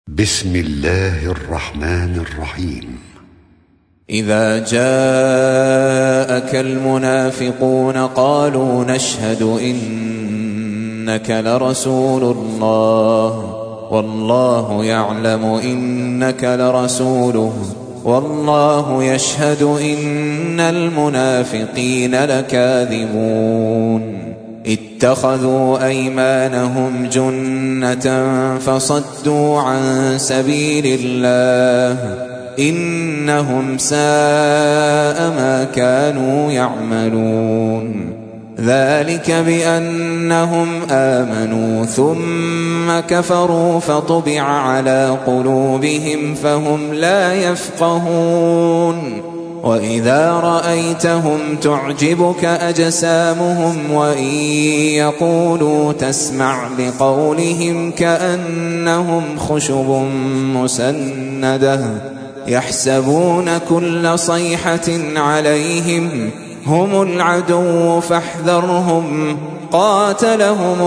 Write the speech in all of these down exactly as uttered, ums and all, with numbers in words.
بسم الله الرحمن الرحيم. إذا جاءك المنافقون قالوا نشهد إنك لرسول الله والله يعلم إنك لرسوله والله يشهد إن المنافقين لكاذبون اتخذوا أيمانهم جنة فصدوا عن سبيل الله إنهم ساء ما كانوا يعملون ذلك بأنهم آمنوا ثم كفروا فطبع على قلوبهم فهم لا يفقهون وإذا رأيتهم تعجبك أجسامهم وإن يقولوا تسمع لقولهم كأنهم خشب مسندة يحسبون كل صيحة عليهم هم العدو فاحذرهم قاتلهم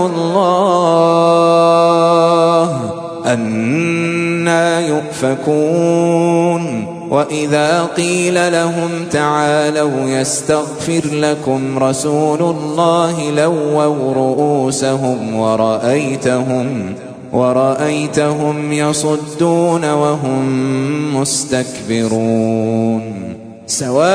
الله أنى يؤفكون وإذا قيل لهم تعالوا يستغفر لكم رسول الله لووا رؤوسهم ورأيتهم ورأيتهم يصدون وهم مستكبرون سواء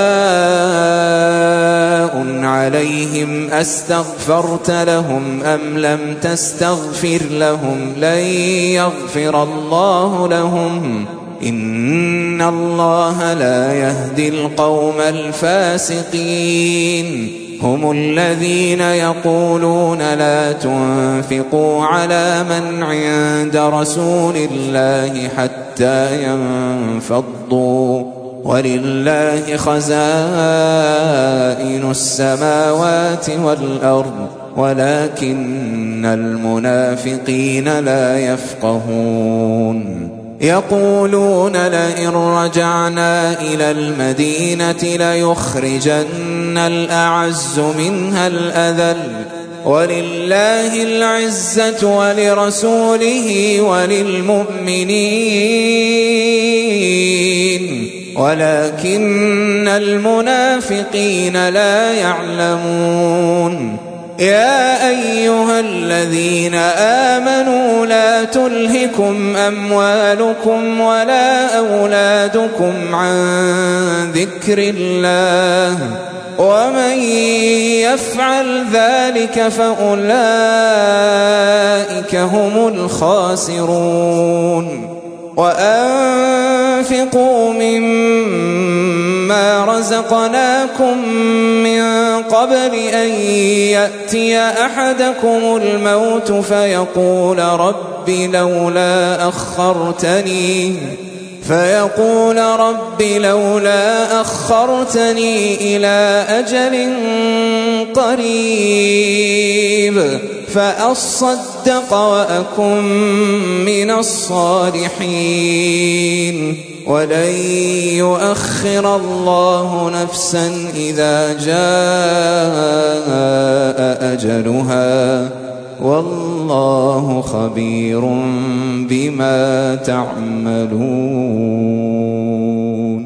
عليهم أستغفرت لهم أم لم تستغفر لهم لن يغفر الله لهم إن الله لا يهدي القوم الفاسقين هم الذين يقولون لا تنفقوا على من عند رسول الله حتى ينفضوا ولله خزائن السماوات والأرض ولكن المنافقين لا يفقهون يقولون لئن رجعنا إلى المدينة ليخرجن الأعز منها الأذل ولله العزة ولرسوله وللمؤمنين ولكن المنافقين لا يعلمون يا أيها الذين آمنوا لا تلهكم أموالكم ولا أولادكم عن ذكر الله ومن يفعل ذلك فأولئك هم الخاسرون وأنفقوا مما رزقناكم من قبل أن يأتي أحدكم الموت فيقول رب لولا أخرتني فيقول رب لولا أخرتني إلى أجل قريب فأصدق وأكن من الصالحين ولن يؤخر الله نفسا إذا جاء أجلها والله خبير بما تعملون.